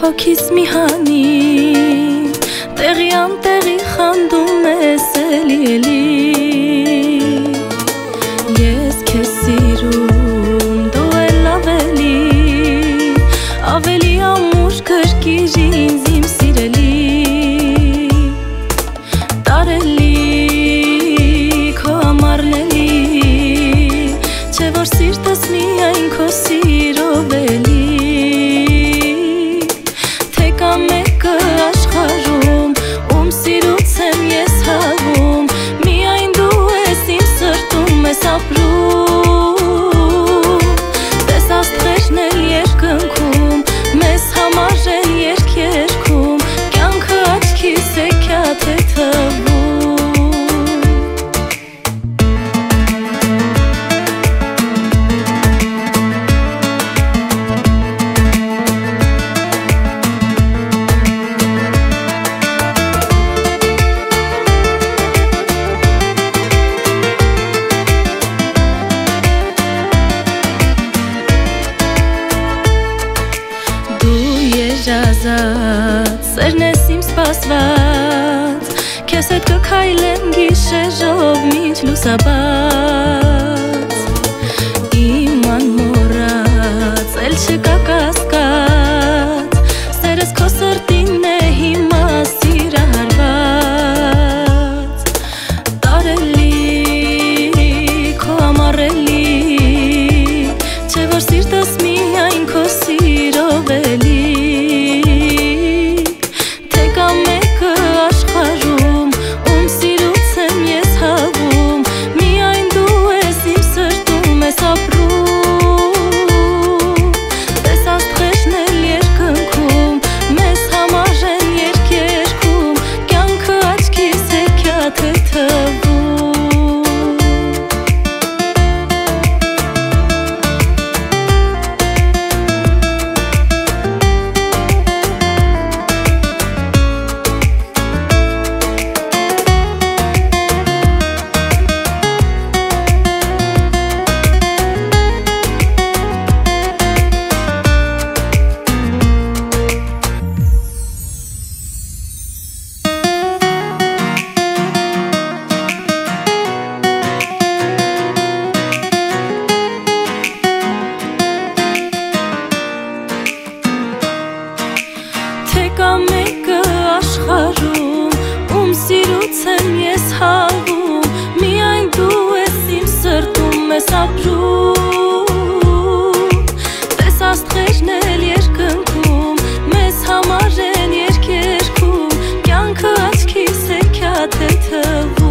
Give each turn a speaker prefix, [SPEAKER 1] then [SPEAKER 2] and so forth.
[SPEAKER 1] հոգիս մի հանի տեղի անտեղի խանդում ես էլի ես քեզ սիրում դու էլ ավելի ամուր կրկիր ինձ իմ սիրելի տարելի քո համարնելի չէ որ սիրտս միայն քո սիրով էլի Սերն ես իմ սպասված Քեզ հետ կքայլեմ գիշերով մինչ լուսաբաց Իմ անմոռաց էլ չկա կասկած Սերս քո սրտին է հիմա սիրահարված Տարելի քո ամառելի Չէ որ սիրտս միայն քո սիրով էլի Մեկը աշխարհում ում սիրուց եմ ես հավում միայն դու ես իմ սրտում ես ապրում Տես աստղերն էլ երկնքում մեզ համար են երկերքում կյանքը աչքիս հեքիաթ է թվում